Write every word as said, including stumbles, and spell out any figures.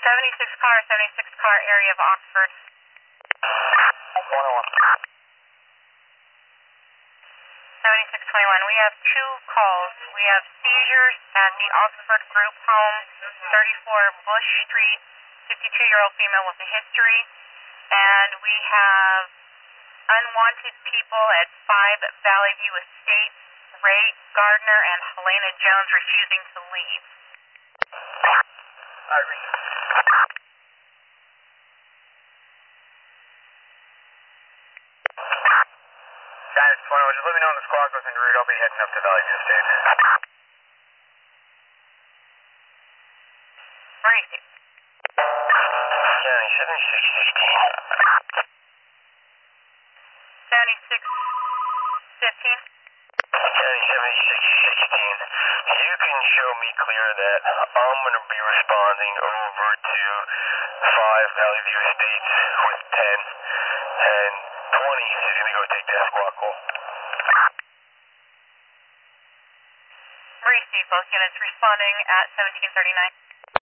seventy-six car, seventy-six car, area of Oxford. one oh one. seventy-six twenty-one, we have two calls. We have seizures at the Oxford Group Home, thirty-four Bush Street, fifty-two-year-old female with a history. And we have unwanted people at five Valley View Estates, Ray Gardner and Helena Jones refusing to leave. All right, Reese. Guys, twenty-one, just let me know when the squad goes into route. I'll be heading up to Valley View Estates. Where is he? County seventy-six fifteen. seventy-six fifteen. County seventy-six sixteen. You can show me clear that I'm going to be responding over to five Valley View Estates with ten, and twenty is going to go take that squad call. Maurice, both units responding at seventeen thirty-nine.